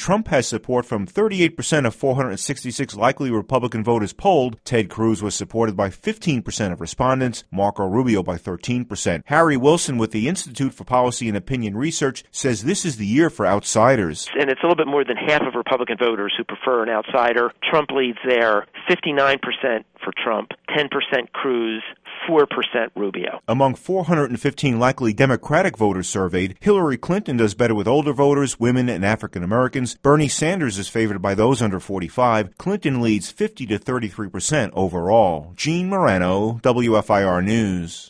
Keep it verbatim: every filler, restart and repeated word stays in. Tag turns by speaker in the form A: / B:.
A: Trump has support from thirty-eight percent of four hundred sixty-six likely Republican voters polled. Ted Cruz was supported by fifteen percent of respondents, Marco Rubio by thirteen percent. Harry Wilson with the Institute for Policy and Opinion Research says this is the year for outsiders.
B: And it's a little bit more than half of Republican voters who prefer an outsider. Trump leads there, fifty-nine percent for Trump, ten percent Cruz, four percent Rubio.
A: Among four hundred fifteen likely Democratic voters surveyed, Hillary Clinton does better with older voters, women, and African Americans. Bernie Sanders is favored by those under forty-five. Clinton leads fifty to thirty-three percent overall. Gene Morano, W F I R News.